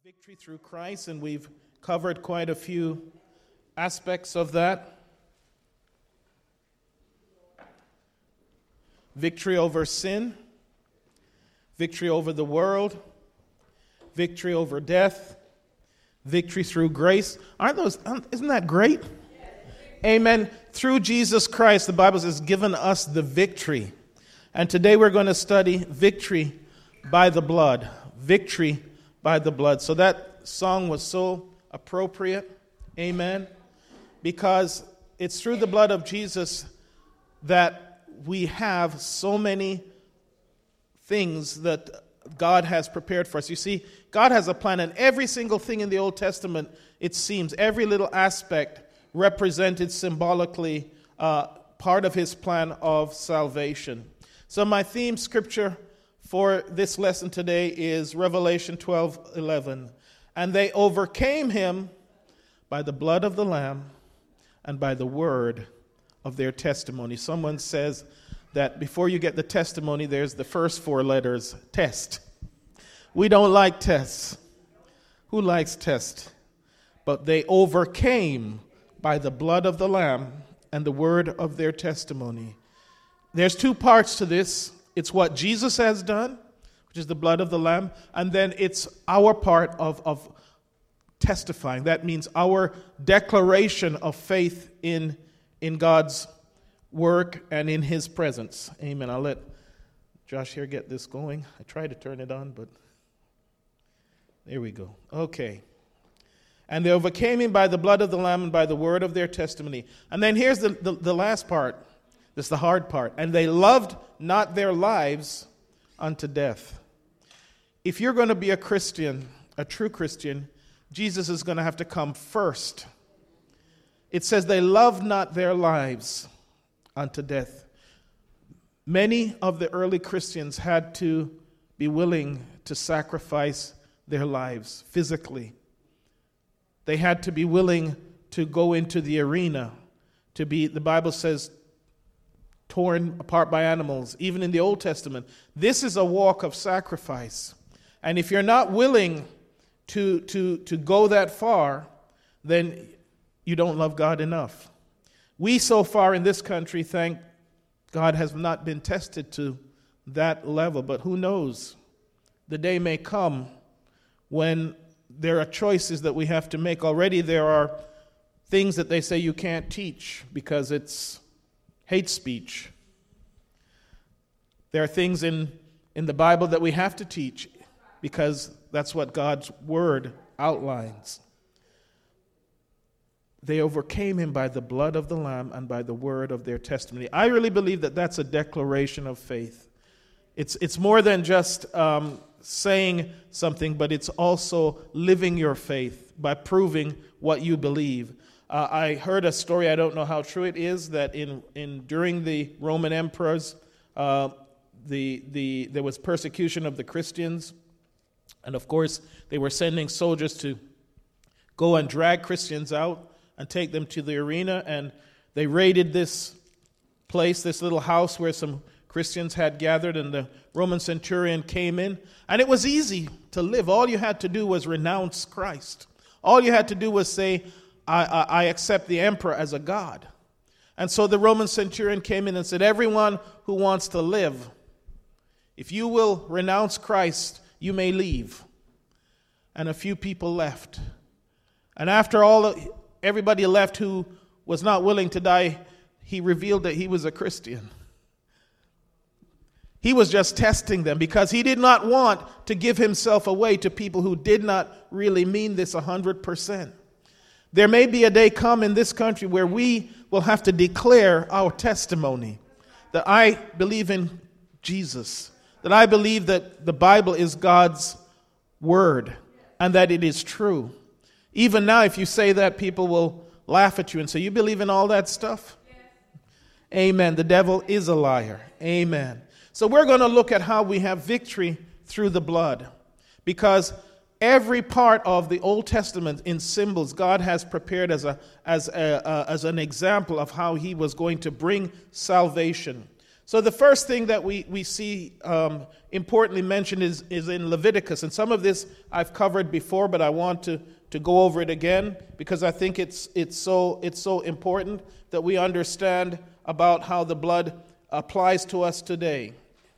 Victory through Christ, and we've covered quite a few aspects of that. Victory over sin, victory over the world, victory over death, victory through grace. Isn't that great? Amen. Through Jesus Christ, the Bible has given us the victory. And today we're going to study victory by the blood. Victory by the blood. So that song was so appropriate. Amen. Because it's through the blood of Jesus that we have so many things that God has prepared for us. You see, God has a plan, and every single thing in the Old Testament, it seems, every little aspect represented symbolically part of his plan of salvation. So my theme scripture for this lesson today is Revelation 12:11. And they overcame him by the blood of the Lamb and by the word of their testimony. Someone says that before you get the testimony, there's the first four letters, test. We don't like tests. Who likes tests? But they overcame by the blood of the Lamb and the word of their testimony. There's two parts to this. It's what Jesus has done, which is the blood of the Lamb, and then it's our part of testifying. That means our declaration of faith in God's work and in his presence. Amen. I'll let Josh here get this going. I tried to turn it on, but there we go. Okay. And they overcame him by the blood of the Lamb and by the word of their testimony. And then here's the last part. This is the hard part. And they loved not their lives unto death. If you're going to be a Christian, a true Christian, Jesus is going to have to come first. It says they loved not their lives unto death. Many of the early Christians had to be willing to sacrifice their lives physically. They had to be willing to go into the arena, to be, the Bible says, torn apart by animals, even in the Old Testament. This is a walk of sacrifice. And if you're not willing to go that far, then you don't love God enough. We so far in this country, thank God, has not been tested to that level. But who knows? The day may come when there are choices that we have to make. Already there are things that they say you can't teach because it's hate speech. There are things in the Bible that we have to teach because that's what God's word outlines. They overcame him by the blood of the Lamb and by the word of their testimony. I really believe that that's a declaration of faith. It's more than just saying something, but it's also living your faith by proving what you believe. I heard a story, I don't know how true it is, that during the Roman emperors, there was persecution of the Christians, and of course they were sending soldiers to go and drag Christians out and take them to the arena, and they raided this place, this little house where some Christians had gathered, and the Roman centurion came in, and it was easy to live. All you had to do was renounce Christ. All you had to do was say, I accept the emperor as a god. And so the Roman centurion came in and said, everyone who wants to live, if you will renounce Christ, you may leave. And a few people left. And after everybody left who was not willing to die, he revealed that he was a Christian. He was just testing them because he did not want to give himself away to people who did not really mean this 100%. There may be a day come in this country where we will have to declare our testimony that I believe in Jesus, that I believe that the Bible is God's word and that it is true. Even now, if you say that, people will laugh at you and say, you believe in all that stuff? Yes. Amen. The devil is a liar. Amen. So we're going to look at how we have victory through the blood, because every part of the Old Testament in symbols God has prepared as an example of how he was going to bring salvation. So the first thing that we see importantly mentioned is in Leviticus. And some of this I've covered before, but I want to go over it again because I think it's so important that we understand about how the blood applies to us today.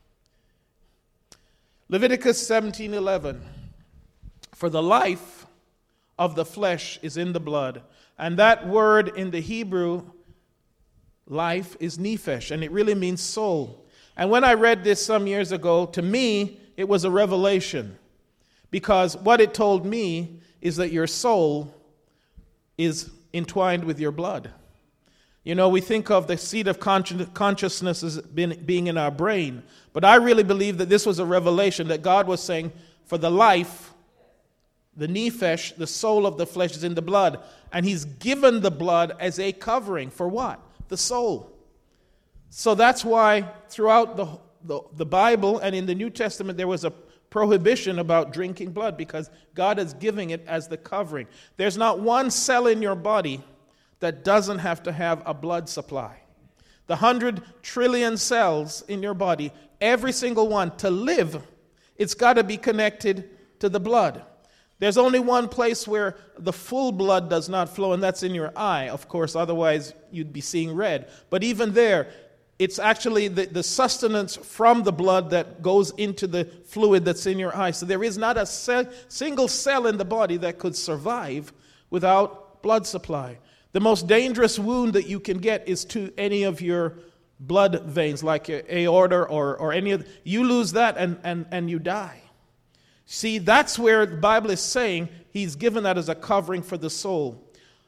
Leviticus 17:11. For the life of the flesh is in the blood. And that word in the Hebrew, life, is nephesh, and it really means soul. And when I read this some years ago, to me, it was a revelation. Because what it told me is that your soul is entwined with your blood. You know, we think of the seat of consciousness as being in our brain. But I really believe that this was a revelation that God was saying, for the life, the nephesh, the soul of the flesh, is in the blood. And he's given the blood as a covering for what? The soul. So that's why throughout the Bible and in the New Testament there was a prohibition about drinking blood because God is giving it as the covering. There's not one cell in your body that doesn't have to have a blood supply. The 100 trillion cells in your body, every single one, to live, it's got to be connected to the blood. There's only one place where the full blood does not flow, and that's in your eye, of course, otherwise you'd be seeing red. But even there, it's actually the sustenance from the blood that goes into the fluid that's in your eye. So there is not a single cell in the body that could survive without blood supply. The most dangerous wound that you can get is to any of your blood veins, like your aorta or any of you lose that and you die. See, that's where the Bible is saying he's given that as a covering for the soul.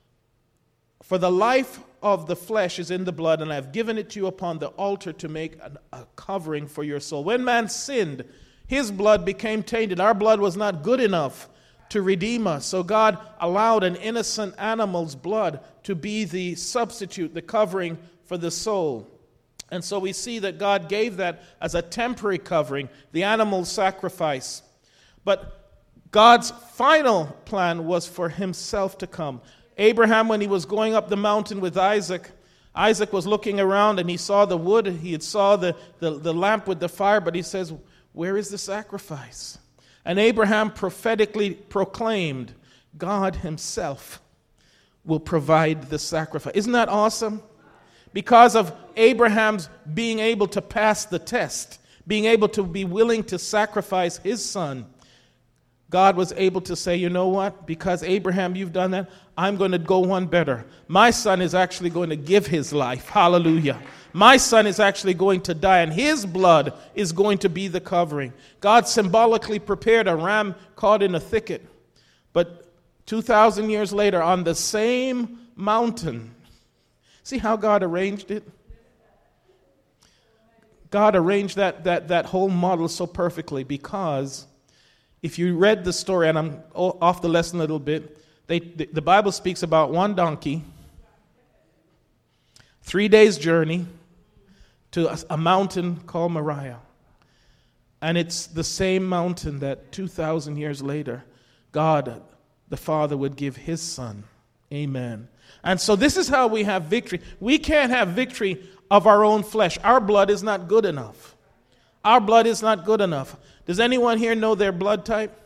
For the life of the flesh is in the blood, and I have given it to you upon the altar to make a covering for your soul. When man sinned, his blood became tainted. Our blood was not good enough to redeem us. So God allowed an innocent animal's blood to be the substitute, the covering for the soul. And so we see that God gave that as a temporary covering, the animal's sacrifice. But God's final plan was for himself to come. Abraham, when he was going up the mountain with Isaac, Isaac was looking around and he saw the wood, he saw the lamp with the fire, but he says, where is the sacrifice? And Abraham prophetically proclaimed, God himself will provide the sacrifice. Isn't that awesome? Because of Abraham's being able to pass the test, being able to be willing to sacrifice his son, God was able to say, you know what? Because Abraham, you've done that, I'm going to go one better. My son is actually going to give his life. Hallelujah. My son is actually going to die, and his blood is going to be the covering. God symbolically prepared a ram caught in a thicket. But 2,000 years later, on the same mountain, see how God arranged it? God arranged that whole model so perfectly because if you read the story, and I'm off the lesson a little bit, the Bible speaks about one donkey, 3 days' journey to a mountain called Moriah. And it's the same mountain that 2,000 years later, God, the Father, would give his son. Amen. And so this is how we have victory. We can't have victory of our own flesh. Our blood is not good enough. Our blood is not good enough. Does anyone here know their blood type?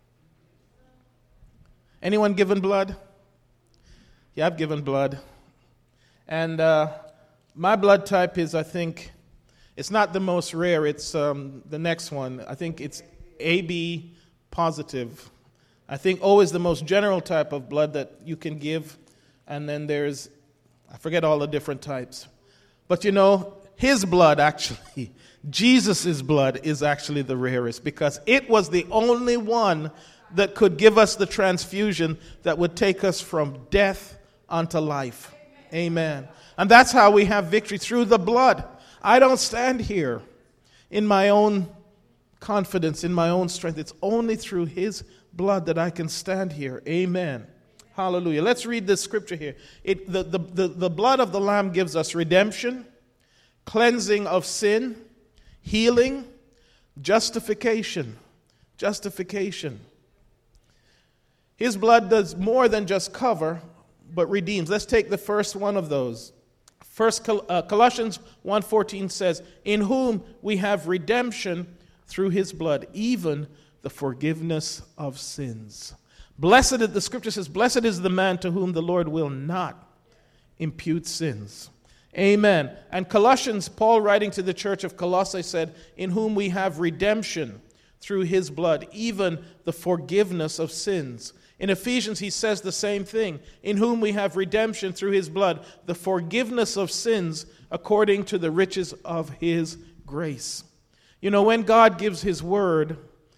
Anyone given blood? Yeah, I've given blood. And my blood type is, I think, it's not the most rare. It's the next one. I think it's AB positive. I think O is the most general type of blood that you can give. And then there's, I forget all the different types. But you know, his blood actually, Jesus' blood is actually the rarest because it was the only one that could give us the transfusion that would take us from death unto life. Amen. And that's how we have victory, through the blood. I don't stand here in my own confidence, in my own strength. It's only through his blood that I can stand here. Amen. Hallelujah. Let's read this scripture here. The blood of the Lamb gives us redemption, cleansing of sin, healing, justification. Justification. His blood does more than just cover, but redeems. Let's take the first one of those. Colossians 1:14 says, in whom we have redemption through his blood, even the forgiveness of sins. The scripture says, blessed is the man to whom the Lord will not impute sins. Amen. And Colossians, Paul writing to the church of Colossae said, in whom we have redemption through his blood, even the forgiveness of sins. In Ephesians, he says the same thing, in whom we have redemption through his blood, the forgiveness of sins according to the riches of his grace. You know, when God gives his word,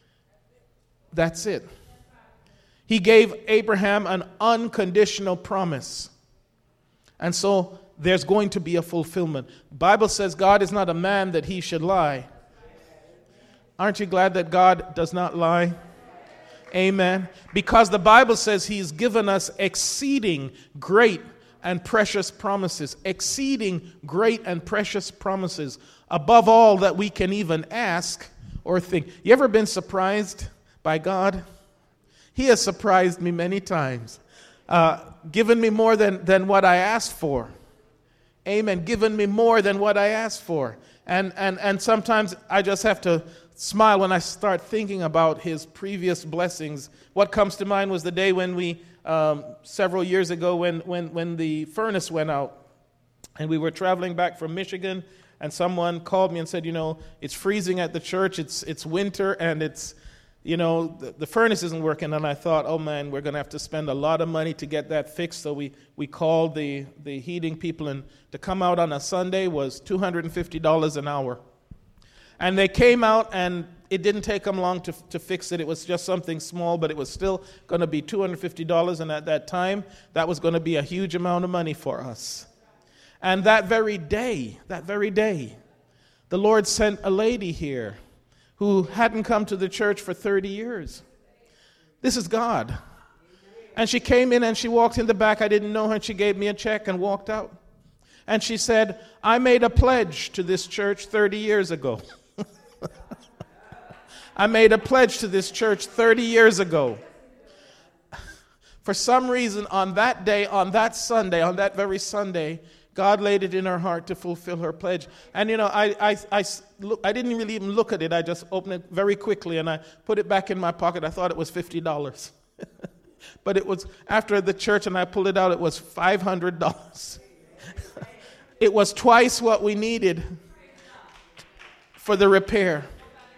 that's it. He gave Abraham an unconditional promise. And so there's going to be a fulfillment. The Bible says God is not a man that he should lie. Aren't you glad that God does not lie? Amen. Because the Bible says he's given us exceeding great and precious promises. Exceeding great and precious promises. Above all that we can even ask or think. You ever been surprised by God? He has surprised me many times. Given me more than what I asked for. Amen. Given me more than what I asked for. And sometimes I just have to smile when I start thinking about his previous blessings. What comes to mind was the day when we, several years ago, when the furnace went out. And we were traveling back from Michigan, and someone called me and said, you know, it's freezing at the church, it's winter, and it's, you know, the furnace isn't working. And I thought, oh man, we're going to have to spend a lot of money to get that fixed. So we called the heating people, and to come out on a Sunday was $250 an hour. And they came out, and it didn't take them long to fix it. It was just something small, but it was still going to be $250. And at that time, that was going to be a huge amount of money for us. And that very day, the Lord sent a lady here who hadn't come to the church for 30 years. This is God. And she came in and she walked in the back. I didn't know her, and she gave me a check and walked out. And she said, I made a pledge to this church 30 years ago. I made a pledge to this church 30 years ago. For some reason, on that day, on that Sunday, on that very Sunday, God laid it in her heart to fulfill her pledge. And, you know, I didn't really even look at it. I just opened it very quickly, and I put it back in my pocket. I thought it was $50. But it was, after the church, and I pulled it out, it was $500. It was twice what we needed for the repair.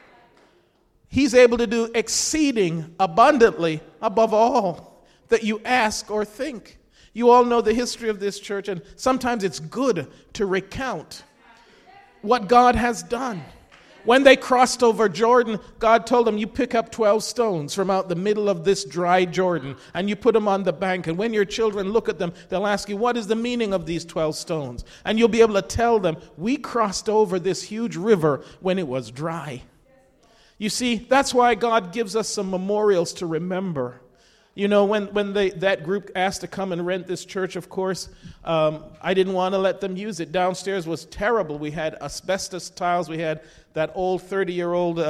He's able to do exceeding abundantly above all that you ask or think. You all know the history of this church, and sometimes it's good to recount what God has done. When they crossed over Jordan, God told them, you pick up 12 stones from out the middle of this dry Jordan, and you put them on the bank. And when your children look at them, they'll ask you, what is the meaning of these 12 stones? And you'll be able to tell them, we crossed over this huge river when it was dry. You see, that's why God gives us some memorials to remember. You know, when that group asked to come and rent this church, of course, I didn't want to let them use it. Downstairs was terrible. We had asbestos tiles. We had that old 30-year-old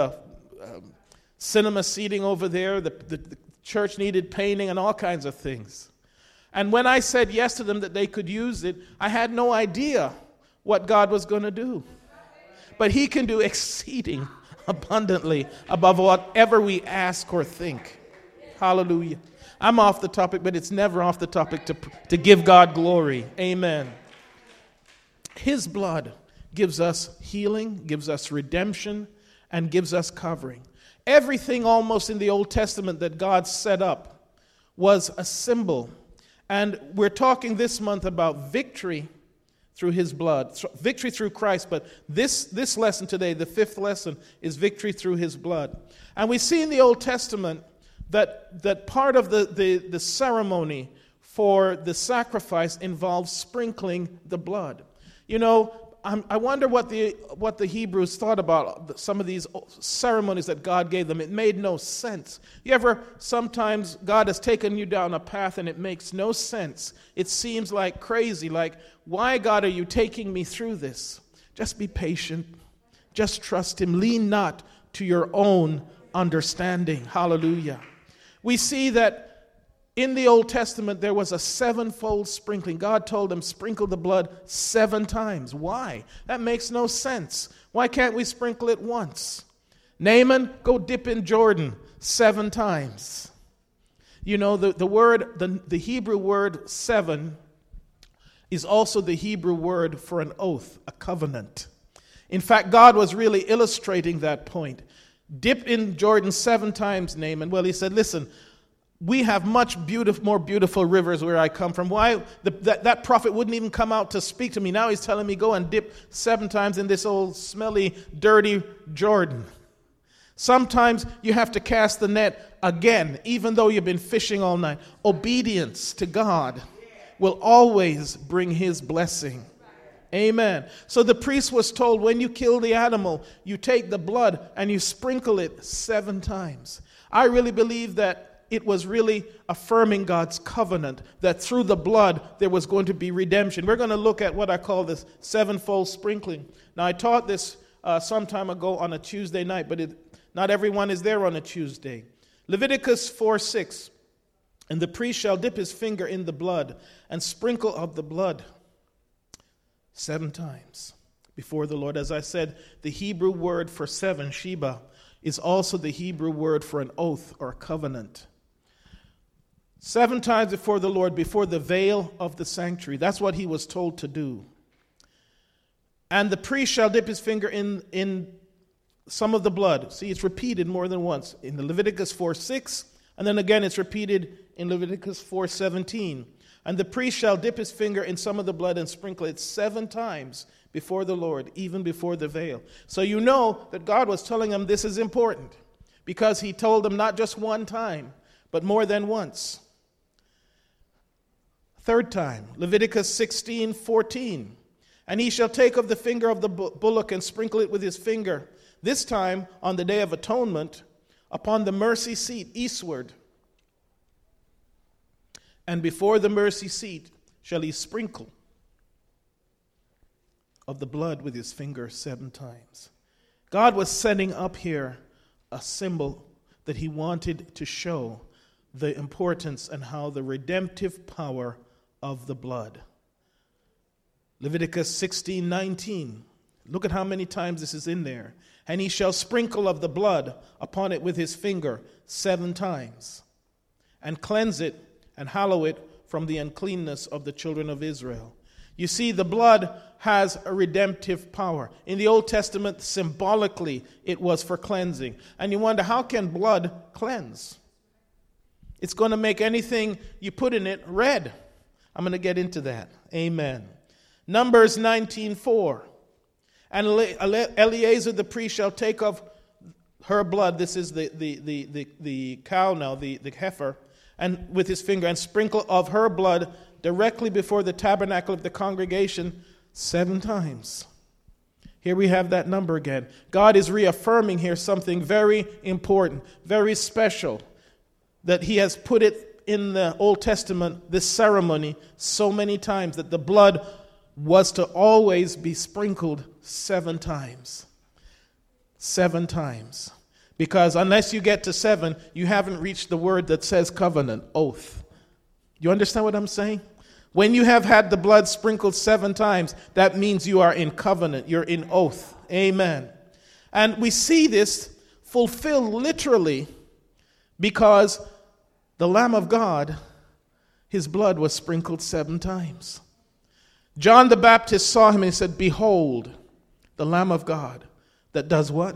cinema seating over there. The church needed painting and all kinds of things. And when I said yes to them that they could use it, I had no idea what God was going to do. But he can do exceeding abundantly above whatever we ask or think. Hallelujah. I'm off the topic, but it's never off the topic to give God glory. Amen. His blood gives us healing, gives us redemption, and gives us covering. Everything almost in the Old Testament that God set up was a symbol. And we're talking this month about victory through his blood, victory through Christ. But this lesson today, the fifth lesson, is victory through his blood. And we see in the Old Testament that part of the ceremony for the sacrifice involves sprinkling the blood. You know, I wonder what the Hebrews thought about some of these ceremonies that God gave them. It made no sense. You ever, sometimes God has taken you down a path and it makes no sense. It seems like crazy, like, why, God, are you taking me through this? Just be patient. Just trust him. Lean not to your own understanding. Hallelujah. We see that In the Old Testament, there was a sevenfold sprinkling. God told them, sprinkle the blood 7 times. Why? That makes no sense. Why can't we sprinkle it once? Naaman, go dip in Jordan 7 times. You know, the Hebrew word 7 is also the Hebrew word for an oath, a covenant. In fact, God was really illustrating that point. Dip in Jordan 7 times, Naaman. Well, he said, listen, we have much more beautiful rivers where I come from. Why? That prophet wouldn't even come out to speak to me. Now he's telling me go and dip 7 times in this old smelly, dirty Jordan. Sometimes you have to cast the net again, even though you've been fishing all night. Obedience to God will always bring his blessing. Amen. So the priest was told, when you kill the animal, you take the blood and you sprinkle it 7 times. I really believe that it was really affirming God's covenant, that through the blood there was going to be redemption. We're going to look at what I call this 7-fold sprinkling. Now, I taught this some time ago on a Tuesday night, but not everyone is there on a Tuesday. Leviticus 4:6, and the priest shall dip his finger in the blood and sprinkle of the blood 7 times before the Lord. As I said, the Hebrew word for 7, Sheba, is also the Hebrew word for an oath or a covenant. 7 times before the Lord, before the veil of the sanctuary. That's what he was told to do. And the priest shall dip his finger in some of the blood. See, it's repeated more than once in the Leviticus 4:6, and then again it's repeated in Leviticus 4:17. And the priest shall dip his finger in some of the blood and sprinkle it 7 times before the Lord, even before the veil. So you know that God was telling them this is important, because he told them not just 1 time, but more than once. 3rd time, Leviticus 16:14. And he shall take of the finger of the bullock and sprinkle it with his finger, this time on the day of atonement, upon the mercy seat eastward. And before the mercy seat shall he sprinkle of the blood with his finger 7 times. God was setting up here a symbol that he wanted to show the importance and how the redemptive power of the blood. Leviticus 16:19. Look at how many times this is in there. And he shall sprinkle of the blood upon it with his finger 7 times, and cleanse it and hallow it from the uncleanness of the children of Israel. You see, the blood has a redemptive power. In the Old Testament, symbolically, it was for cleansing. And you wonder, how can blood cleanse? It's going to make anything you put in it red. I'm going to get into that. Amen. Numbers 19:4. And Eleazar the priest shall take of her blood, this is the cow now, the heifer, and with his finger, and sprinkle of her blood directly before the tabernacle of the congregation 7 times. Here we have that number again. God is reaffirming here something very important, very special, that he has put it in the Old Testament, this ceremony, so many times, that the blood was to always be sprinkled 7 times. 7 times. Because unless you get to 7, you haven't reached the word that says covenant, oath. You understand what I'm saying? When you have had the blood sprinkled 7 times, that means you are in covenant, you're in oath. Amen. And we see this fulfilled literally because the Lamb of God, his blood was sprinkled 7 times. John the Baptist saw him and he said, "Behold, the Lamb of God that does what?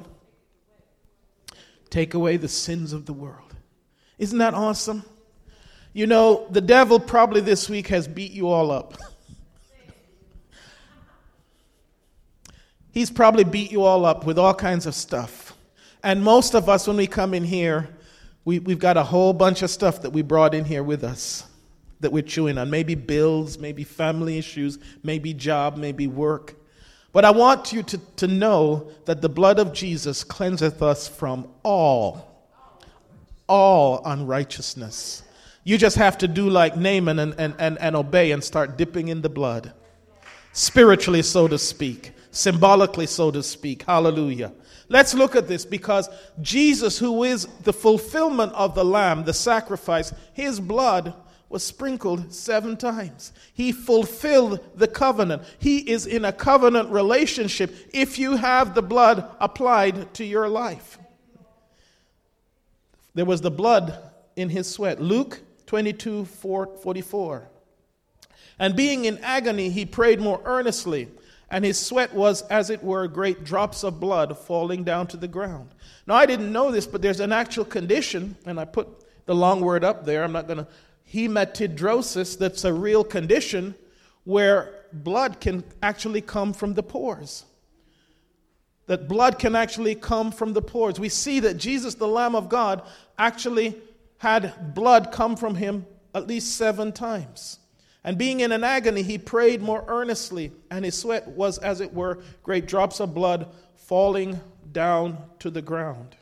Take away the sins of the world." Isn't that awesome? You know, the devil probably this week has beat you all up. He's probably beat you all up with all kinds of stuff. And most of us, when we come in here, we've got a whole bunch of stuff that we brought in here with us that we're chewing on. Maybe bills, maybe family issues, maybe job, maybe work. But I want you to know that the blood of Jesus cleanseth us from all unrighteousness. You just have to do like Naaman and obey and start dipping in the blood. Spiritually, so to speak. symbolically, so to speak. Hallelujah. Let's look at this, because Jesus, who is the fulfillment of the Lamb, the sacrifice, his blood was sprinkled 7 times. He fulfilled the covenant. He is in a covenant relationship if you have the blood applied to your life. There was the blood in his sweat. Luke 22:44. And being in agony, he prayed more earnestly, and his sweat was, as it were, great drops of blood falling down to the ground. Now, I didn't know this, but there's an actual condition, and I put the long word up there. I'm not going to. Hematidrosis, that's a real condition where blood can actually come from the pores. That blood can actually come from the pores. We see that Jesus, the Lamb of God, actually had blood come from him at least 7 times. And being in an agony, he prayed more earnestly, and his sweat was, as it were, great drops of blood falling down to the ground.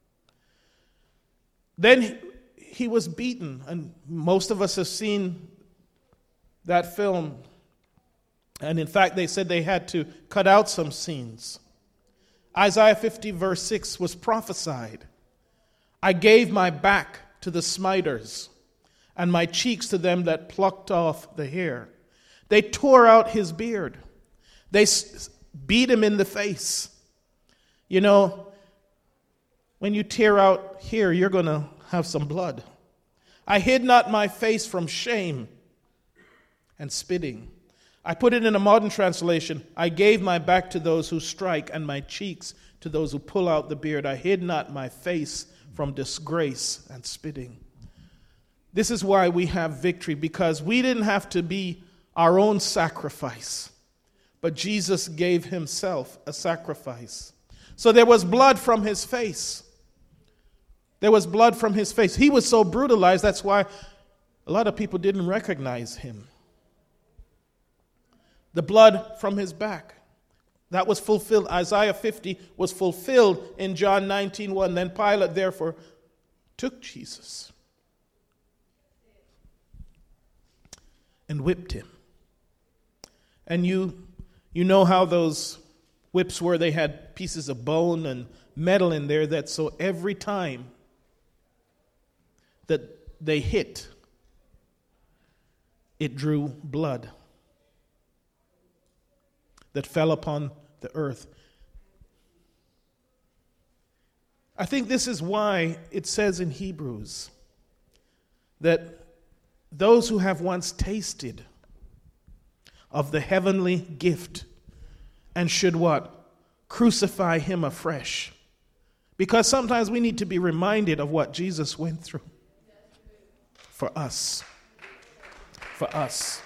Then he was beaten, and most of us have seen that film. And in fact, they said they had to cut out some scenes. Isaiah 50 verse 6 was prophesied. I gave my back to the smiters, and my cheeks to them that plucked off the hair. They tore out his beard. They beat him in the face. You know, when you tear out here, you're going to have some blood. I hid not my face from shame and spitting. I put it in a modern translation. I gave my back to those who strike, and my cheeks to those who pull out the beard. I hid not my face from disgrace and spitting. This is why we have victory, because we didn't have to be our own sacrifice, but Jesus gave himself a sacrifice. So there was blood from his face. There was blood from his face. He was so brutalized, that's why a lot of people didn't recognize him. The blood from his back. That was fulfilled. Isaiah 50 was fulfilled in John 19:1. Then Pilate therefore took Jesus and whipped him. And you know how those whips were. They had pieces of bone and metal in there, that so every time that they hit, it drew blood that fell upon the earth. I think this is why it says in Hebrews that those who have once tasted of the heavenly gift and should what? Crucify him afresh. Because sometimes we need to be reminded of what Jesus went through for us. For us.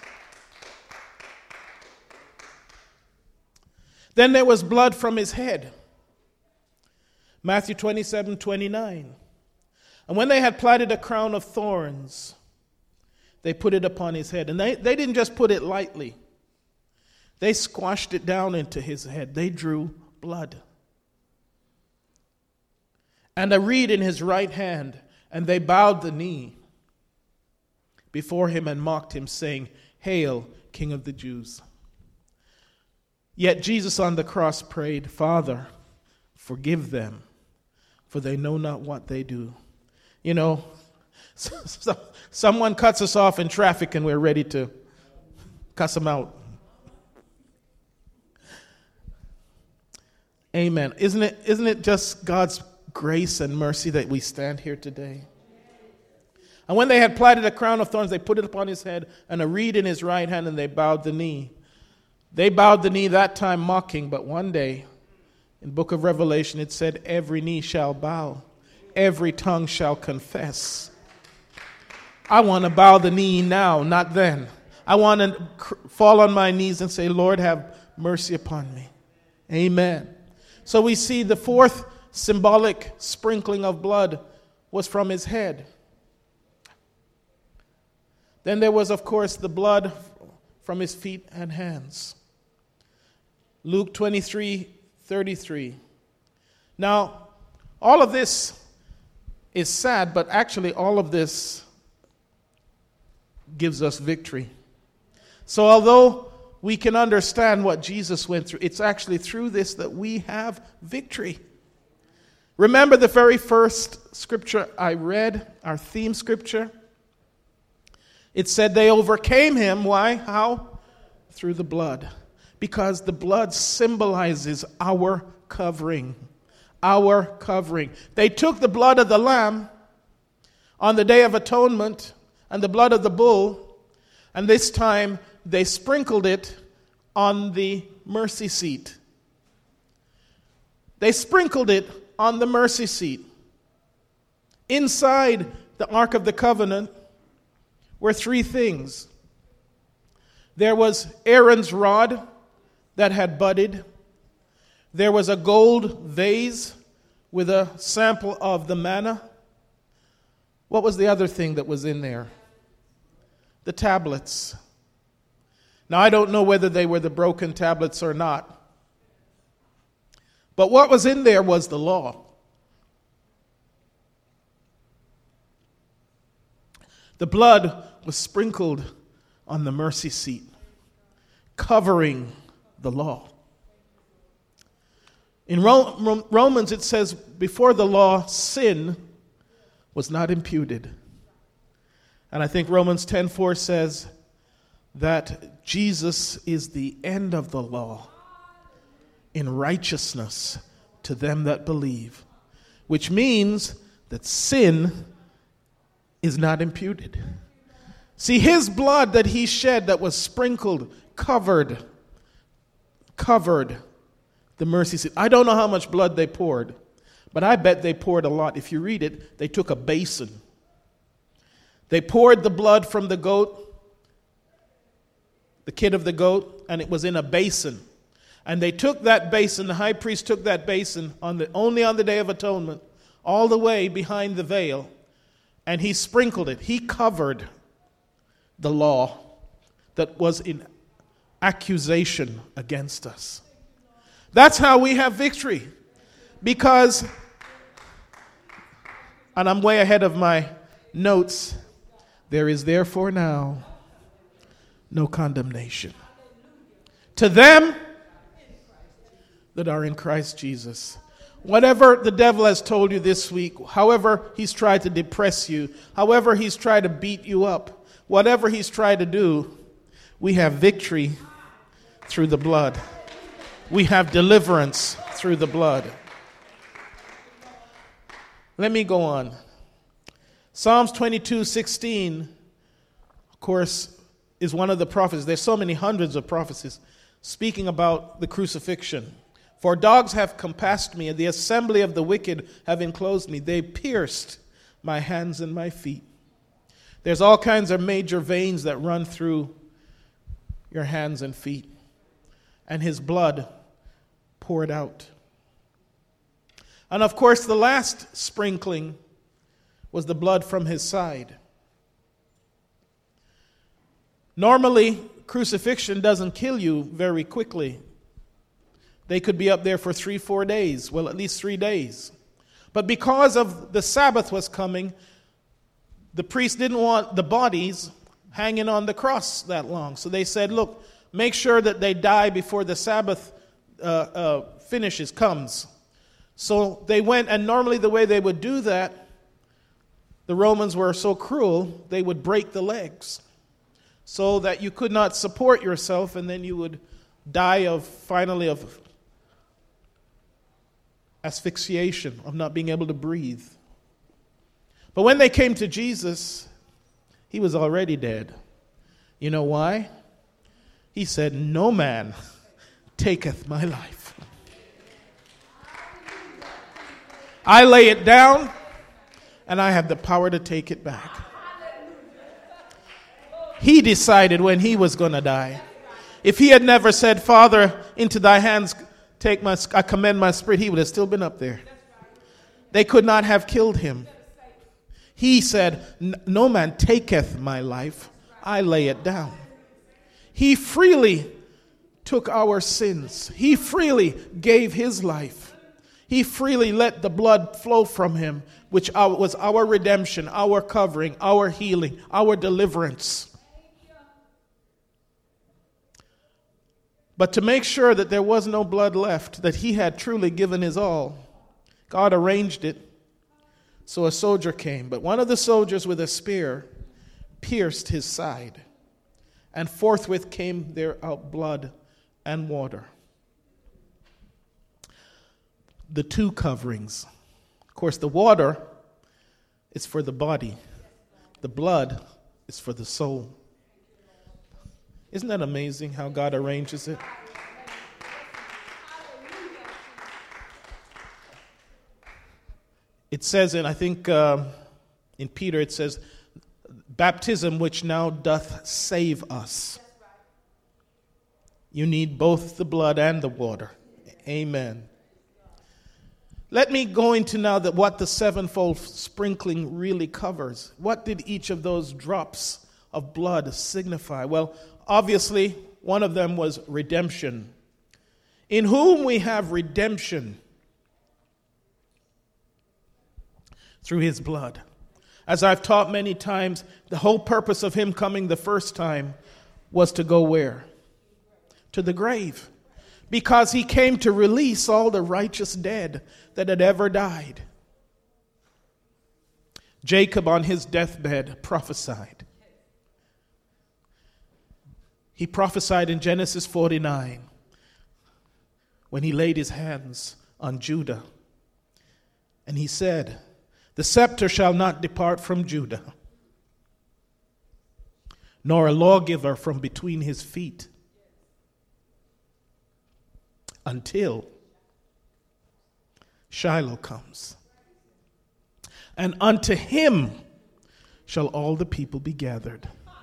Then there was blood from his head. Matthew 27:29. And when they had plaited a crown of thorns, they put it upon his head. And they didn't just put it lightly. They squashed it down into his head. They drew blood. And a reed in his right hand, and they bowed the knee before him and mocked him, saying, Hail, King of the Jews. Yet Jesus on the cross prayed, Father, forgive them, for they know not what they do. You know, someone cuts us off in traffic and we're ready to cuss them out. Amen. Isn't it just God's grace and mercy that we stand here today? And when they had plaited a crown of thorns, they put it upon his head and a reed in his right hand, and they bowed the knee. They bowed the knee that time mocking, but one day, in the book of Revelation, it said, every knee shall bow, every tongue shall confess. I want to bow the knee now, not then. I want to fall on my knees and say, Lord, have mercy upon me. Amen. So we see the fourth symbolic sprinkling of blood was from his head. Then there was, of course, the blood from his feet and hands. Luke 23:33. Now, all of this is sad, but actually all of this gives us victory. So although we can understand what Jesus went through. It's actually through this that we have victory. Remember the very first scripture I read, our theme scripture? It said they overcame him. Why? How? Through the blood. Because the blood symbolizes our covering. Our covering. They took the blood of the lamb on the Day of Atonement and the blood of the bull, and this time they sprinkled it on the mercy seat. They sprinkled it on the mercy seat. Inside the Ark of the Covenant were three things. There was Aaron's rod that had budded. There was a gold vase with a sample of the manna. What was the other thing that was in there? The tablets. Now, I don't know whether they were the broken tablets or not. But what was in there was the law. The blood was sprinkled on the mercy seat, covering the law. In Romans, it says, before the law, sin was not imputed. And I think Romans 10:4 says that Jesus is the end of the law in righteousness to them that believe, which means that sin is not imputed. See, his blood that he shed that was sprinkled, covered the mercy seat. I don't know how much blood they poured, but I bet they poured a lot. If you read it, they took a basin. They poured the blood from the goat, the kid of the goat, and it was in a basin. And they took that basin, the high priest took that basin only on the Day of Atonement, all the way behind the veil, and he sprinkled it. He covered the law that was in accusation against us. That's how we have victory. Because, and I'm way ahead of my notes, there is therefore now no condemnation to them that are in Christ Jesus. Whatever the devil has told you this week, however he's tried to depress you, however he's tried to beat you up, whatever he's tried to do, we have victory through the blood. We have deliverance through the blood. Let me go on. Psalms 22:16, of course, is one of the prophecies. There's so many hundreds of prophecies speaking about the crucifixion. For dogs have compassed me, and the assembly of the wicked have enclosed me. They pierced my hands and my feet. There's all kinds of major veins that run through your hands and feet. And his blood poured out. And of course, the last sprinkling was the blood from his side. Normally, crucifixion doesn't kill you very quickly. They could be up there for 3-4 days. Well, at least 3 days. But because of the Sabbath was coming, the priest didn't want the bodies hanging on the cross that long. So they said, look, make sure that they die before the Sabbath comes. So they went, and normally the way they would do that, the Romans were so cruel, they would break the legs so that you could not support yourself, and then you would die of asphyxiation, of not being able to breathe. But when they came to Jesus, he was already dead. You know why? He said, no man taketh my life. I lay it down, and I have the power to take it back. He decided when he was going to die. If he had never said, Father, into thy hands I commend my spirit, he would have still been up there. They could not have killed him. He said, no man taketh my life, I lay it down. He freely took our sins. He freely gave his life. He freely let the blood flow from him, which was our redemption, our covering, our healing, our deliverance. But to make sure that there was no blood left, that he had truly given his all, God arranged it so a soldier came. But one of the soldiers with a spear pierced his side, and forthwith came there out blood and water. The two coverings. Of course, the water is for the body. The blood is for the soul. Isn't that amazing how God arranges it? It says I think in Peter, it says, baptism which now doth save us. You need both the blood and the water. Amen. Let me go into now what the sevenfold sprinkling really covers. What did each of those drops of blood signify? Well, obviously, one of them was redemption. In whom we have redemption through his blood. As I've taught many times, the whole purpose of him coming the first time was to go where? To the grave. Because he came to release all the righteous dead that had ever died. Jacob on his deathbed prophesied. He prophesied in Genesis 49 when he laid his hands on Judah. And he said, the scepter shall not depart from Judah, nor a lawgiver from between his feet, until Shiloh comes. And unto him shall all the people be gathered.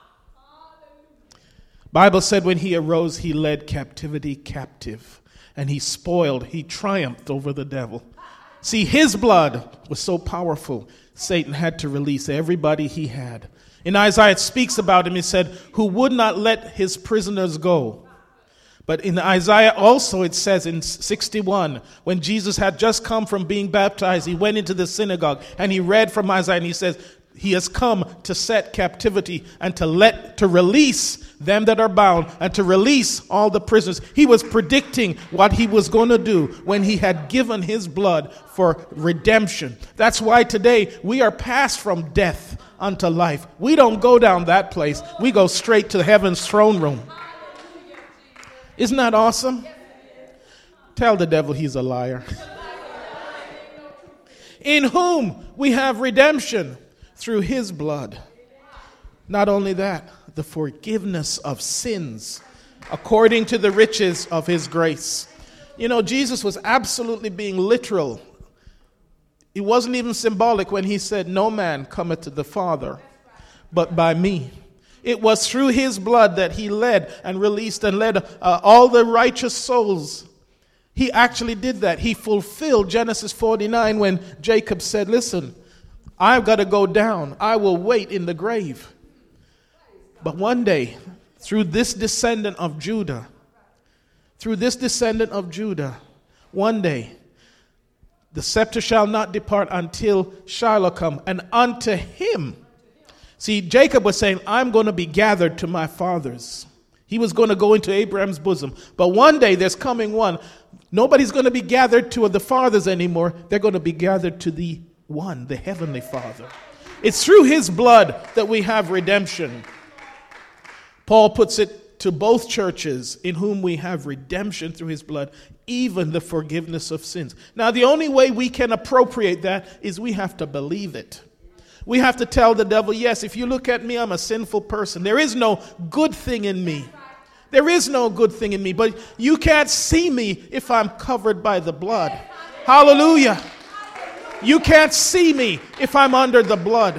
Bible said when he arose, he led captivity captive, and he triumphed over the devil. See, his blood was so powerful, Satan had to release everybody he had. In Isaiah, it speaks about him. He said, who would not let his prisoners go. But in Isaiah also it says in 61, when Jesus had just come from being baptized, he went into the synagogue and he read from Isaiah and he says, he has come to set captivity and to release them that are bound and to release all the prisoners. He was predicting what he was going to do when he had given his blood for redemption. That's why today we are passed from death unto life. We don't go down that place. We go straight to heaven's throne room. Isn't that awesome? Tell the devil he's a liar. In whom we have redemption through his blood. Not only that, the forgiveness of sins according to the riches of his grace. You know, Jesus was absolutely being literal. It wasn't even symbolic when he said, no man cometh to the Father but by me. It was through his blood that he led and released and led all the righteous souls. He actually did that. He fulfilled Genesis 49 when Jacob said, listen, I've got to go down. I will wait in the grave. But one day, through this descendant of Judah, one day, the scepter shall not depart until Shiloh come, and unto him. See, Jacob was saying, I'm going to be gathered to my fathers. He was going to go into Abraham's bosom. But one day there's coming one. Nobody's going to be gathered to the fathers anymore. They're going to be gathered to the one, the heavenly Father. It's through his blood that we have redemption. Paul puts it to both churches, in whom we have redemption through his blood, even the forgiveness of sins. Now, the only way we can appropriate that is we have to believe it. We have to tell the devil, yes, if you look at me, I'm a sinful person. There is no good thing in me. There is no good thing in me. But you can't see me if I'm covered by the blood. Hallelujah. You can't see me if I'm under the blood.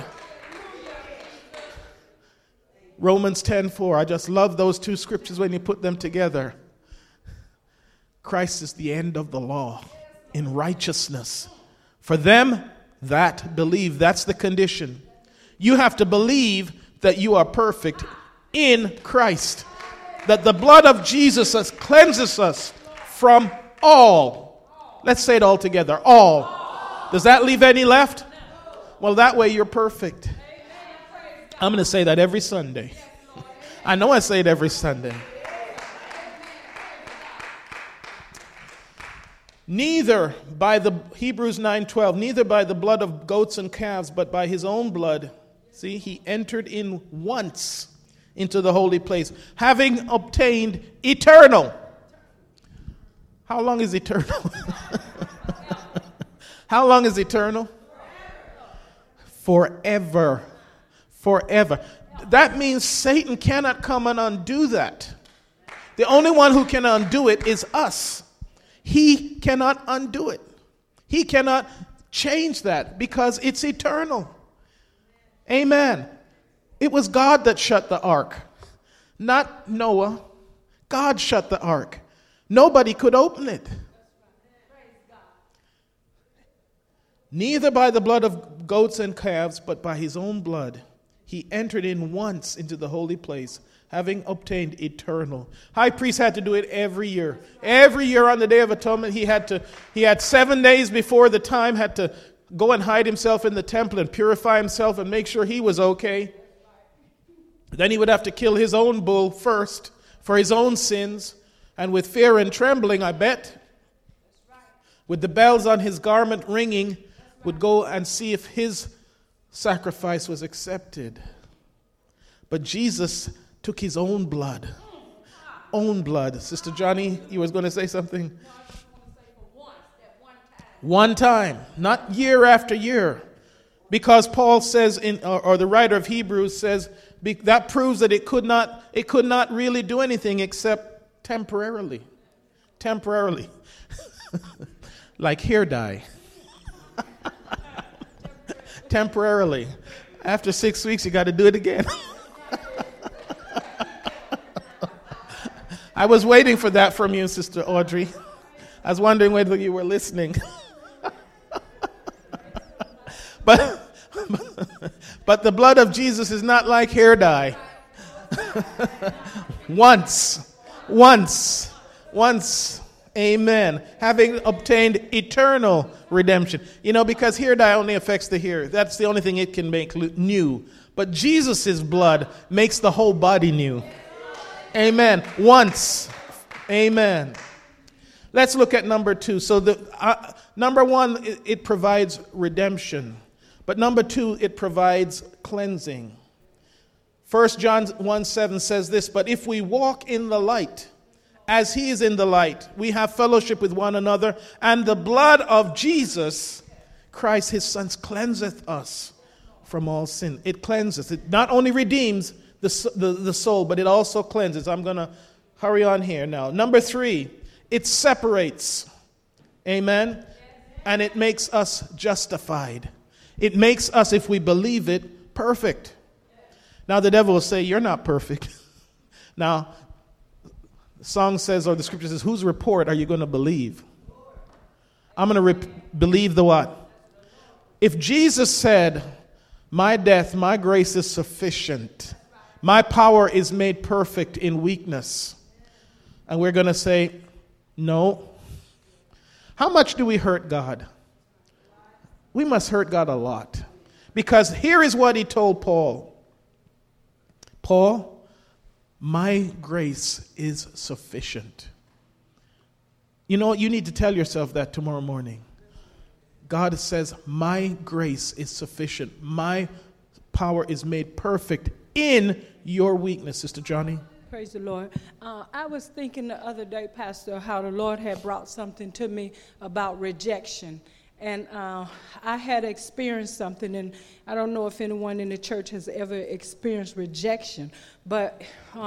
Romans 10:4. I just love those two scriptures when you put them together. Christ is the end of the law in righteousness for them that believe. That's the condition. You have to believe that you are perfect in Christ. That the blood of Jesus cleanses us from all. Let's say it all together. All. Does that leave any left? Well, that way you're perfect. I'm going to say that every Sunday. I know I say it every Sunday. Neither by the, Hebrews 9:12, neither by the blood of goats and calves, but by his own blood. See, he entered in once into the holy place, having obtained eternal. How long is eternal? How long is eternal? Forever. Forever. That means Satan cannot come and undo that. The only one who can undo it is us. He cannot undo it. He cannot change that because it's eternal. Amen. It was God that shut the ark, not Noah. God shut the ark. Nobody could open it. Neither by the blood of goats and calves, but by his own blood, he entered in once into the holy place, having obtained eternal. High priest had to do it every year. Every year on the Day of Atonement, he had 7 days before the time, had to go and hide himself in the temple and purify himself and make sure he was okay. Then he would have to kill his own bull first for his own sins. And with fear and trembling, I bet, with the bells on his garment ringing, would go and see if his sacrifice was accepted. But Jesus took his own blood. Own blood. Sister Johnny, you was going to say something? One time, not year after year. Because Paul says, or the writer of Hebrews says, that proves that it could not really do anything except temporarily. Temporarily. Like hair dye. Temporarily. After 6 weeks, you got to do it again. I was waiting for that from you, Sister Audrey. I was wondering whether you were listening. But the blood of Jesus is not like hair dye. Once. Amen. Having obtained eternal redemption. You know, because hair dye only affects the hair. That's the only thing it can make new. But Jesus' blood makes the whole body new. Amen. Once. Amen. Let's look at number 2. So number 1, it provides redemption. But number 2, it provides cleansing. 1 John 1:7 says this, but if we walk in the light, as he is in the light, we have fellowship with one another, and the blood of Jesus, Christ his Son, cleanseth us from all sin. It cleanses. It not only redeems the soul, but it also cleanses. I'm going to hurry on here now. Number 3, it separates. Amen. And it makes us justified. It makes us, if we believe it, perfect. Now the devil will say, you're not perfect. Now, the song says, or the scripture says, whose report are you going to believe? I'm going to believe the what? If Jesus said, my death, my grace is sufficient. My power is made perfect in weakness. And we're going to say, no. How much do we hurt God? We must hurt God a lot. Because here is what he told Paul. Paul, my grace is sufficient. You know what? You need to tell yourself that tomorrow morning. God says, my grace is sufficient. My power is made perfect in your weakness, Sister Johnny. Praise the Lord. I was thinking the other day, Pastor, how the Lord had brought something to me about rejection. And I had experienced something, and I don't know if anyone in the church has ever experienced rejection, but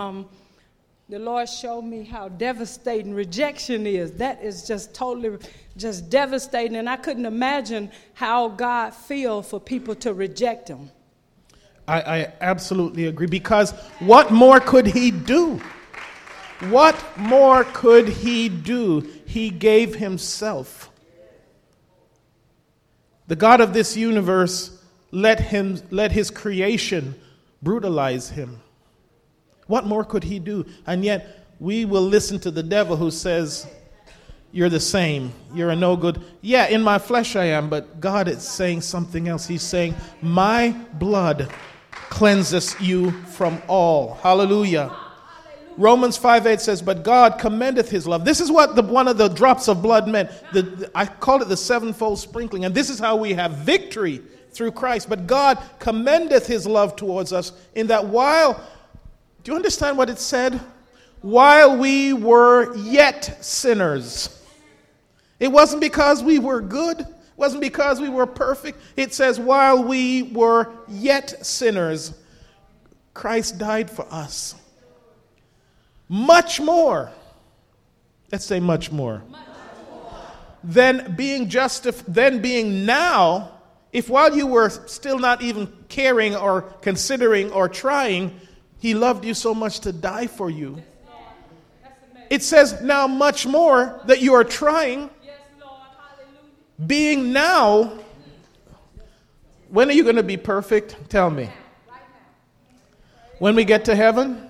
the Lord showed me how devastating rejection is. That is just totally just devastating, and I couldn't imagine how God feels for people to reject him. I absolutely agree, because what more could he do? What more could he do? He gave himself. The God of this universe let his creation brutalize him. What more could he do? And yet we will listen to the devil who says, you're the same. You're a no good. Yeah, in my flesh I am, but God is saying something else. He's saying, my blood cleanses you from all. Hallelujah. Romans 5:8 says, but God commendeth his love. This is what one of the drops of blood meant. I call it the sevenfold sprinkling. And this is how we have victory through Christ. But God commendeth his love towards us in that while, do you understand what it said? While we were yet sinners. It wasn't because we were good. It wasn't because we were perfect. It says while we were yet sinners, Christ died for us. Much more. Let's say much more. Then being now, if while you were still not even caring or considering or trying, he loved you so much to die for you. It says now much more that you are trying. Being now, when are you going to be perfect? Tell me. When we get to heaven?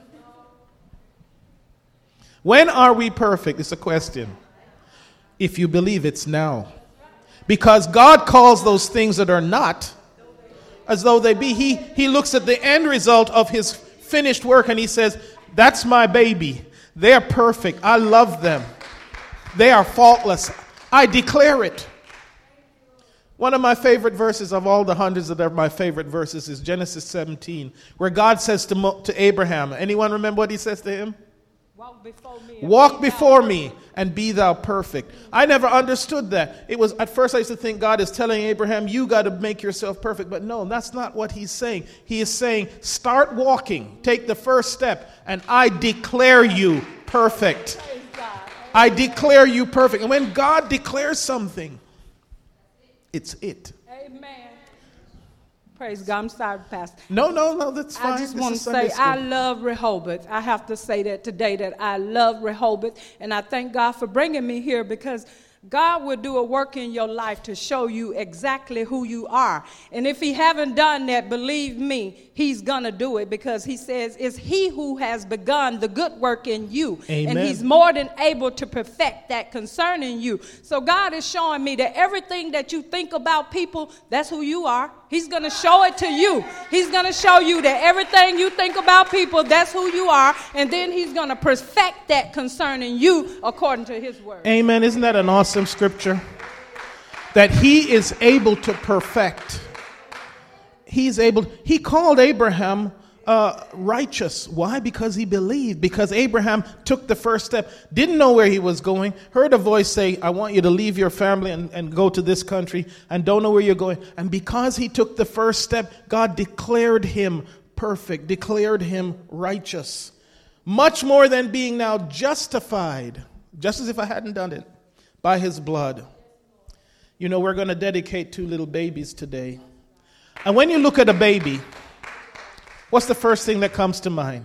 When are we perfect? It's a question. If you believe it's now. Because God calls those things that are not as though they be. He looks at the end result of his finished work and he says, that's my baby. They're perfect. I love them. They are faultless. I declare it. One of my favorite verses of all the hundreds that are my favorite verses is Genesis 17, where God says to Abraham, anyone remember what he says to him? Walk before me and be thou perfect. I never understood that. It was at first I used to think God is telling Abraham, you got to make yourself perfect. But no, that's not what he's saying. He is saying, start walking, take the first step, and I declare you perfect. I declare you perfect. And when God declares something, it's it. Amen. Praise God. I'm sorry, Pastor. No, that's fine. I just want to say I love Rehoboth. I have to say that today, that I love Rehoboth. And I thank God for bringing me here, because God will do a work in your life to show you exactly who you are. And if he haven't done that, believe me, he's going to do it, because he says it's he who has begun the good work in you. Amen. And he's more than able to perfect that concerning you. So God is showing me that everything that you think about people, that's who you are. He's going to show it to you. He's going to show you that everything you think about people, that's who you are. And then he's going to perfect that concerning you according to his word. Amen. Isn't that an awesome scripture? That he is able to perfect. He called Abraham righteous. Why? Because he believed. Because Abraham took the first step, didn't know where he was going, heard a voice say, I want you to leave your family and go to this country, and don't know where you're going. And because he took the first step, God declared him perfect, declared him righteous. Much more than being now justified, just as if I hadn't done it, by his blood. You know, we're going to dedicate 2 little babies today. And when you look at a baby, what's the first thing that comes to mind?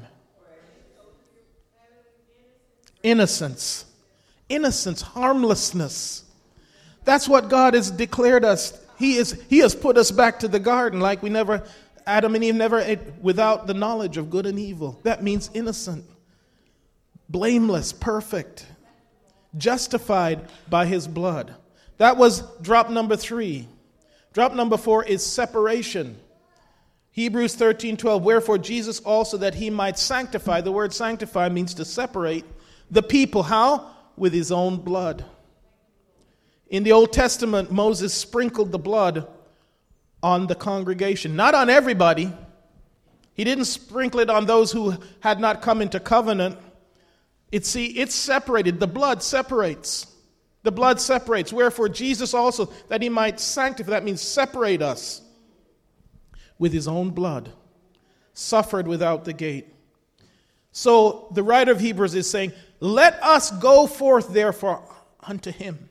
Innocence. Innocence, harmlessness. That's what God has declared us. He has put us back to the garden like Adam and Eve never ate without the knowledge of good and evil. That means innocent, blameless, perfect, justified by his blood. That was drop number 3. Drop number 4 is separation. Hebrews 13:12, wherefore Jesus also, that he might sanctify. The word sanctify means to separate the people. How? With his own blood. In the Old Testament, Moses sprinkled the blood on the congregation. Not on everybody. He didn't sprinkle it on those who had not come into covenant. It's separated. The blood separates. The blood separates. Wherefore Jesus also, that he might sanctify. That means separate us. With his own blood, suffered without the gate. So the writer of Hebrews is saying, let us go forth therefore unto him.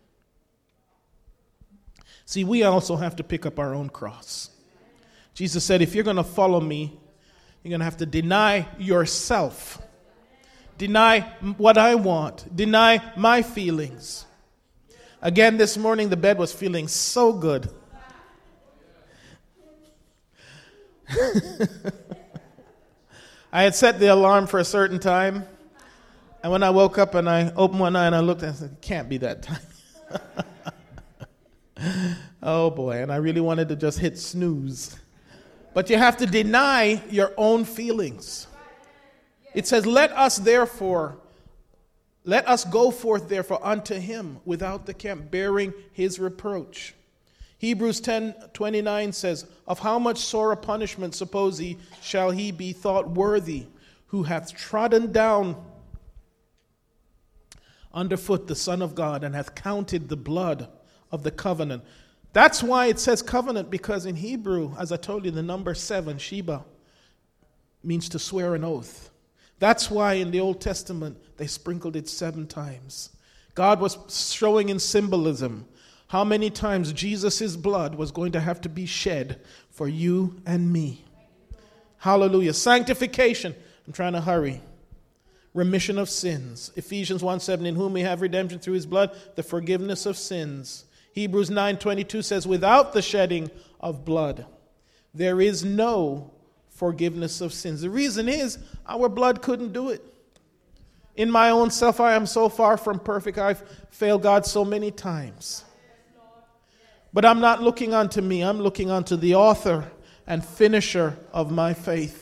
See, we also have to pick up our own cross. Jesus said, if you're going to follow me, you're going to have to deny yourself. Deny what I want. Deny my feelings. Again, this morning the bed was feeling so good. I had set the alarm for a certain time, and when I woke up and I opened one eye and I looked, I said, it can't be that time. Oh boy, and I really wanted to just hit snooze. But you have to deny your own feelings. It says, let us go forth therefore unto him without the camp, bearing his reproach. Hebrews 10:29 says, of how much sorer punishment, suppose ye, shall he be thought worthy, who hath trodden down underfoot the Son of God, and hath counted the blood of the covenant. That's why it says covenant, because in Hebrew, as I told you, the number 7, Sheba, means to swear an oath. That's why in the Old Testament they sprinkled it 7 times. God was showing in symbolism how many times Jesus' blood was going to have to be shed for you and me. Hallelujah. Sanctification. I'm trying to hurry. Remission of sins. Ephesians 1:7, in whom we have redemption through his blood, the forgiveness of sins. Hebrews 9:22 says, without the shedding of blood, there is no forgiveness of sins. The reason is our blood couldn't do it. In my own self, I am so far from perfect. I've failed God so many times. But I'm not looking unto me. I'm looking unto the author and finisher of my faith.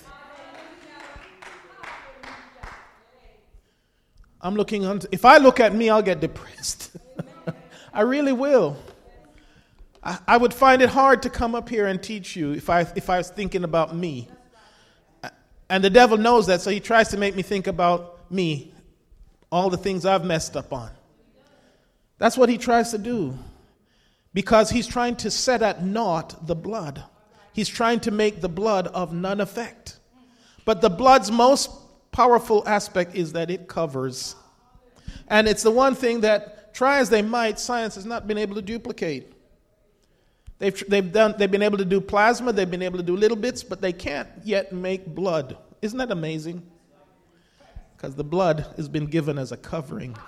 If I look at me, I'll get depressed. I really will. I would find it hard to come up here and teach you if I was thinking about me. And the devil knows that, so he tries to make me think about me, all the things I've messed up on. That's what he tries to do, because he's trying to set at naught the blood. He's trying to make the blood of none effect. But the blood's most powerful aspect is that it covers. And it's the one thing that, try as they might, science has not been able to duplicate. They've been able to do plasma, they've been able to do little bits, but they can't yet make blood. Isn't that amazing? Because the blood has been given as a covering.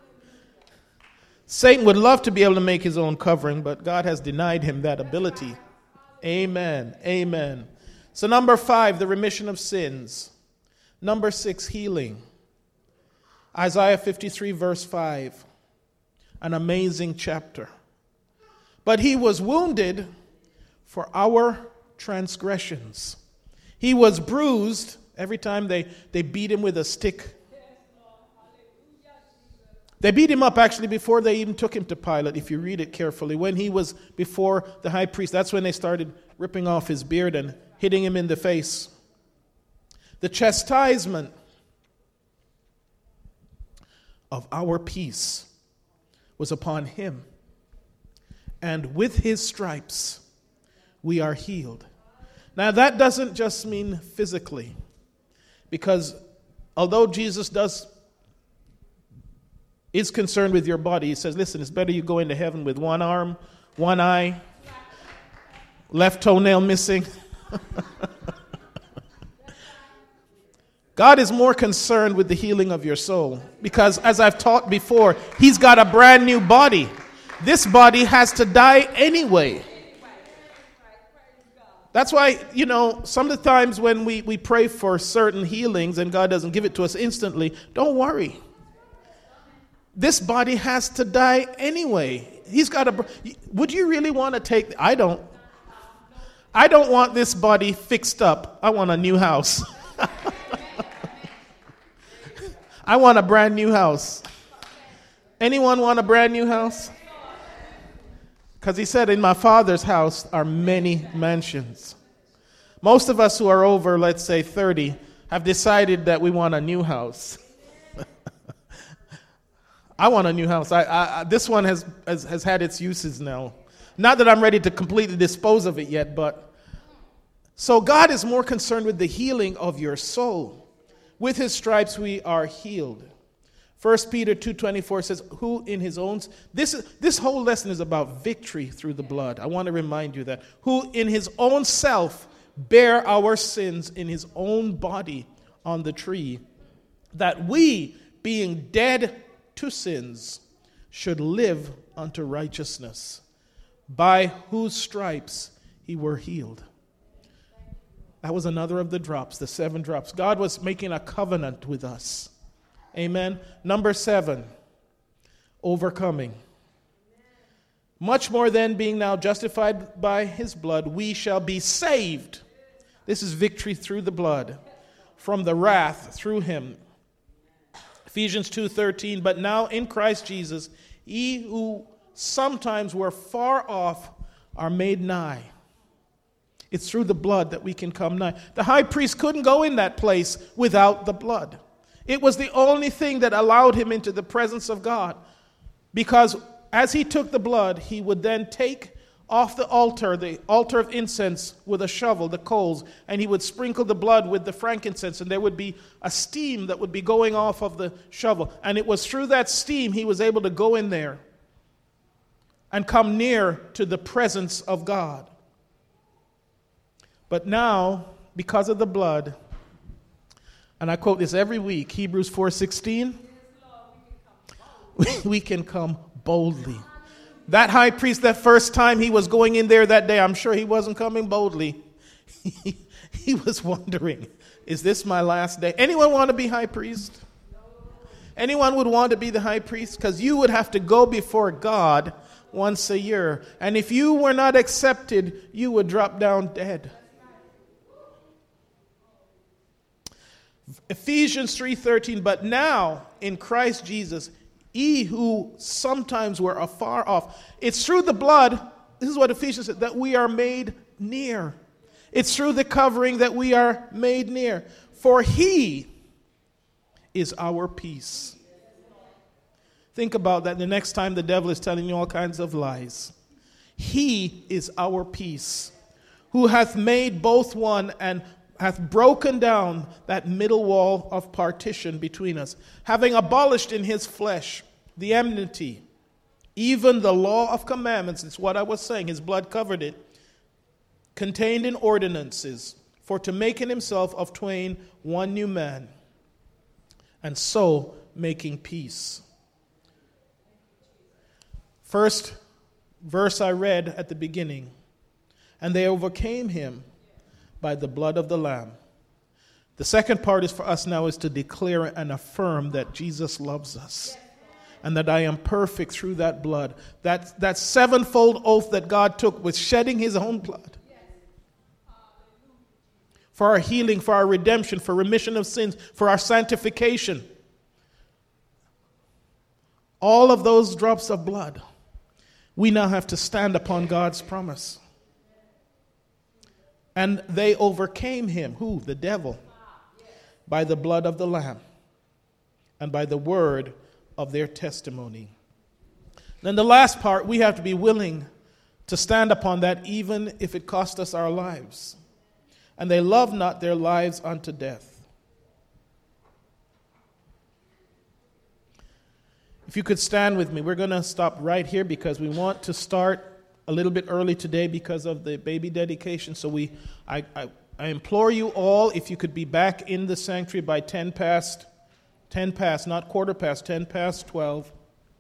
Satan would love to be able to make his own covering, but God has denied him that ability. Amen. Amen. So number 5, the remission of sins. Number 6, healing. Isaiah 53 verse 5. An amazing chapter. But he was wounded for our transgressions. He was bruised every time they beat him with a stick. They beat him up actually before they even took him to Pilate, if you read it carefully. When he was before the high priest, that's when they started ripping off his beard and hitting him in the face. The chastisement of our peace was upon him, and with his stripes we are healed. Now that doesn't just mean physically, because although Jesus is concerned with your body, he says, listen, it's better you go into heaven with one arm, one eye, left toenail missing. God is more concerned with the healing of your soul, because as I've taught before, he's got a brand new body. This body has to die anyway. That's why, some of the times when we pray for certain healings and God doesn't give it to us instantly, don't worry. This body has to die anyway. Would you really want to take, I don't want this body fixed up. I want a new house. I want a brand new house. Anyone want a brand new house? Because he said, in my Father's house are many mansions. Most of us who are over, let's say 30, have decided that we want a new house. I want a new house. This one has had its uses now. Not that I'm ready to completely dispose of it yet, but... So God is more concerned with the healing of your soul. With his stripes we are healed. 1 Peter 2:24 says, who in his own... This whole lesson is about victory through the blood. I want to remind you that. Who in his own self bare our sins in his own body on the tree, that we, being dead to sins, should live unto righteousness, by whose stripes he were healed. That was another of the drops, the 7 drops. God was making a covenant with us. Amen. Number 7, overcoming. Much more than being now justified by his blood, we shall be saved. This is victory through the blood. from the wrath through him. Ephesians 2:13, but now in Christ Jesus, ye who sometimes were far off are made nigh. It's through the blood that we can come nigh. The high priest couldn't go in that place without the blood. It was the only thing that allowed him into the presence of God. Because as he took the blood, he would then take off the altar of incense with a shovel, the coals, and he would sprinkle the blood with the frankincense, and there would be a steam that would be going off of the shovel. And it was through that steam he was able to go in there and come near to the presence of God. But now, because of the blood, and I quote this every week, Hebrews 4:16, we can come boldly. That high priest, that first time he was going in there that day, I'm sure he wasn't coming boldly. He was wondering, is this my last day? Anyone want to be high priest? Anyone would want to be the high priest? Because you would have to go before God once a year. And if you were not accepted, you would drop down dead. Ephesians 3:13, but now in Christ Jesus, ye who sometimes were afar off. It's through the blood, this is what Ephesians said, that we are made near. It's through the covering that we are made near. For he is our peace. Think about that the next time the devil is telling you all kinds of lies. He is our peace, who hath made both one and hath broken down that middle wall of partition between us, having abolished in his flesh the enmity, even the law of commandments. It's what I was saying. His blood covered it, contained in ordinances, for to make in himself of twain one new man, and so making peace. First verse I read at the beginning, and they overcame him by the blood of the Lamb. The second part is for us now is to declare and affirm that Jesus loves us and that I am perfect through that blood. That sevenfold oath that God took was shedding his own blood for our healing, for our redemption, for remission of sins, for our sanctification. All of those drops of blood, we now have to stand upon God's promise. And they overcame him, who? The devil, by the blood of the Lamb and by the word of their testimony. Then the last part, we have to be willing to stand upon that even if it cost us our lives. And they loved not their lives unto death. If you could stand with me, we're going to stop right here because we want to start a little bit early today because of the baby dedication. So I implore you all, if you could be back in the sanctuary by 10 past, not quarter past, 10 past 12.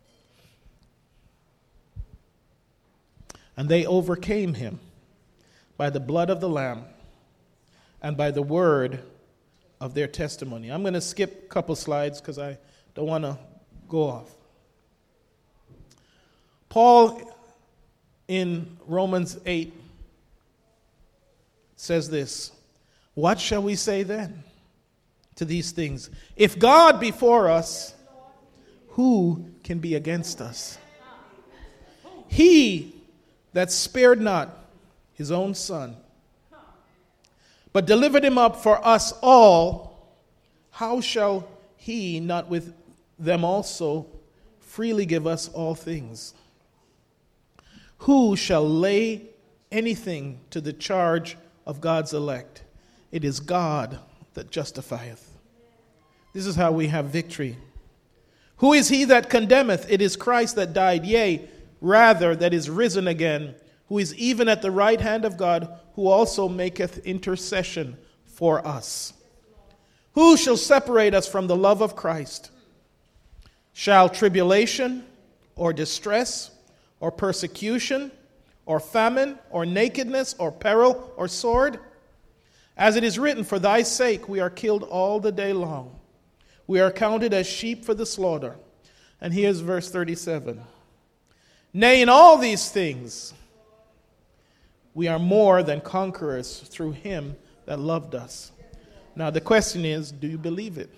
And they overcame him by the blood of the Lamb and by the word of their testimony. I'm going to skip a couple slides because I don't want to go off. Paul in Romans 8 says this, what shall we say then to these things? If God be for us, who can be against us? He that spared not his own son, but delivered him up for us all, how shall he not with them also freely give us all things? Who shall lay anything to the charge of God's elect? It is God that justifieth. This is how we have victory. Who is he that condemneth? It is Christ that died, yea, rather that is risen again, who is even at the right hand of God, who also maketh intercession for us. Who shall separate us from the love of Christ? Shall tribulation or distress or persecution or famine or nakedness or peril or sword? As it is written, for thy sake we are killed all the day long. We are counted as sheep for the slaughter. And here's verse 37. Nay, in all these things we are more than conquerors through him that loved us. Now the question is, do you believe it?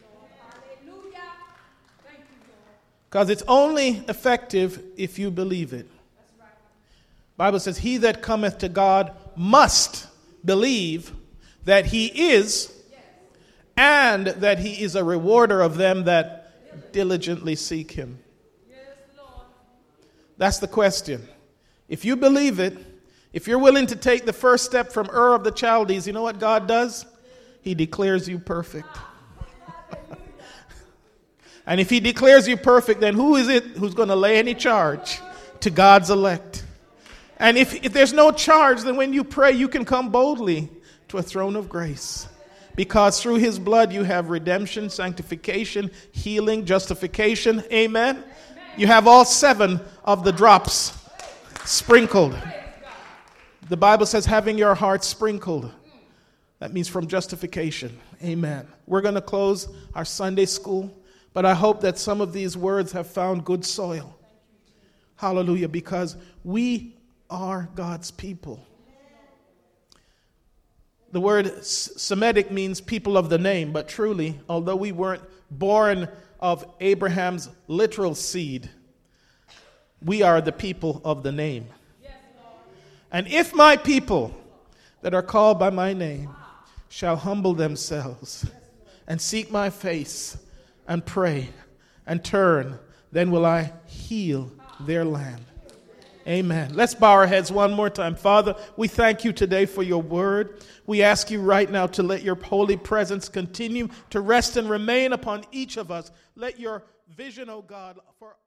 Because it's only effective if you believe it. Bible says, he that cometh to God must believe that he is, and that he is a rewarder of them that diligently seek him. That's the question. If you believe it, if you're willing to take the first step from Ur of the Chaldees, you know what God does? He declares you perfect. And if he declares you perfect, then who is it who's going to lay any charge to God's elect? And if there's no charge, then when you pray, you can come boldly to a throne of grace. Because through his blood you have redemption, sanctification, healing, justification. Amen. You have all 7 of the drops sprinkled. The Bible says having your heart sprinkled. That means from justification. Amen. We're going to close our Sunday school, but I hope that some of these words have found good soil. Hallelujah, because we are God's people. The word Semitic means people of the name, but truly, although we weren't born of Abraham's literal seed, we are the people of the name. And if my people that are called by my name shall humble themselves and seek my face and pray and turn, then will I heal their land. Amen. Let's bow our heads one more time. Father, we thank you today for your word. We ask you right now to let your holy presence continue to rest and remain upon each of us. Let your vision, O God, for